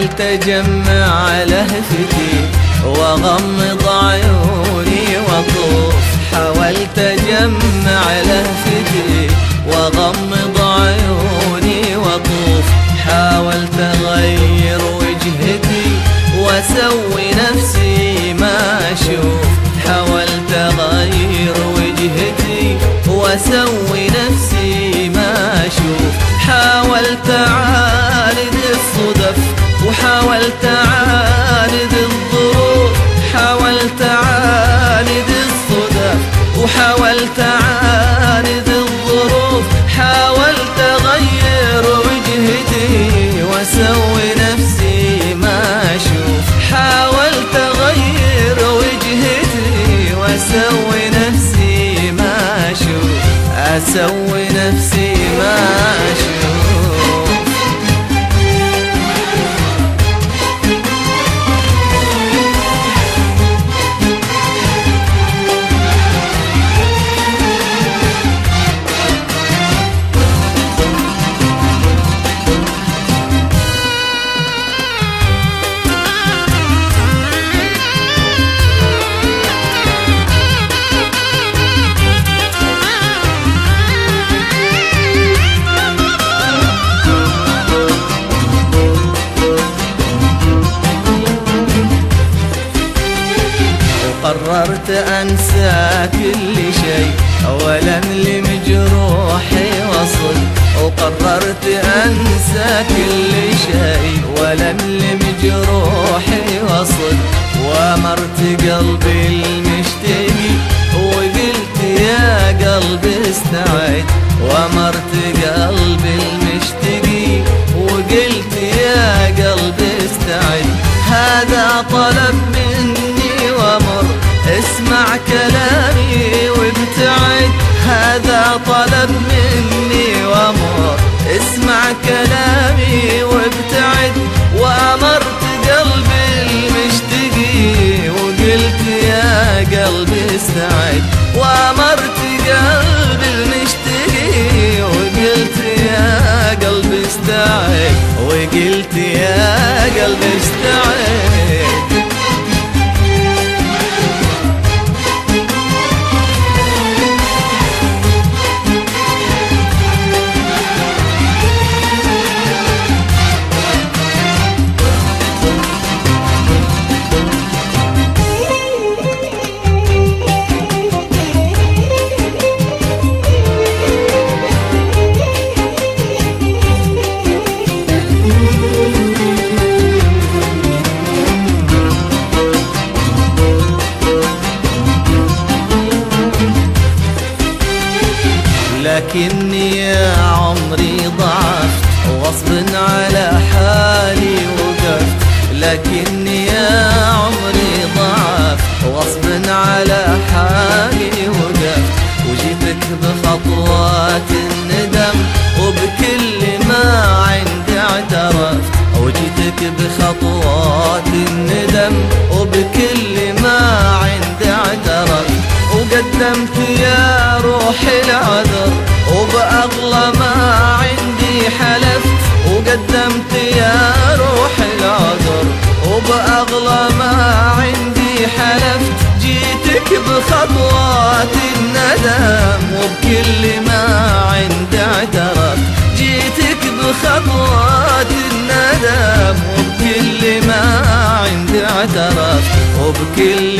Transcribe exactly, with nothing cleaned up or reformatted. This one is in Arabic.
حاولت أجمع لهفتي وأغمض عيوني وأطوف، حاولت أجمع لهفتي وأغمض عيوني وأطوف، حاولت أغير وجهتي وأسوي نفسي ما أشوف، حاولت أغير وجهتي وأسوي نفسي ما أشوف، حاولت أعاند الصدف وحاولت أعاند الظروف، حاولت أعاند الصدف وحاولت أعاند الظروف، حاولت أغير وجهتي وأسوي نفسي ما أشوف، حاولت أغير وجهتي وأسوي نفسي ما أشوف، أسوي نفسي ما أشوف. قررت أنسى كل شيء ولن لمجروحي وصل، وقررت أنسى كل شيء ولن لمجروحي وصل، وأمرت قلبي المشتكي وقلت يا قلبي استعد، وأمرت قلبي المشتكي وقلت يا قلبي استعد، هذا طلب مني ومر اسمع كلامي وابتعد، هذا طلب مني ومر اسمع كلامي وابتعد، وأمرت قلبي المشتكي وقلت يا قلبي استعد، وأمرت قلبي المشتكي وقلت يا قلبي استعد، وقلت يا قلبي استعد. لكني يا عمري ضعفت وغصب على حالي وقفت، لكني يا عمري ضعفت وغصب على حالي وقفت، وجيتك بخطوات الندم وبكل ما عندي اعترفت، وجيتك بخطوات الندم وبكل ما عندي اعترفت، وقدمت يا روحي العذر وبأغلى ما عندي حلفت، وقدمت يا روحي العذر وبأغلى ما عندي حلفت، جيتك بخطوات الندم وبكل ما عندي اعترفت، جيتك بخطوات الندم وبكل ما عندي اعترفت، وبكل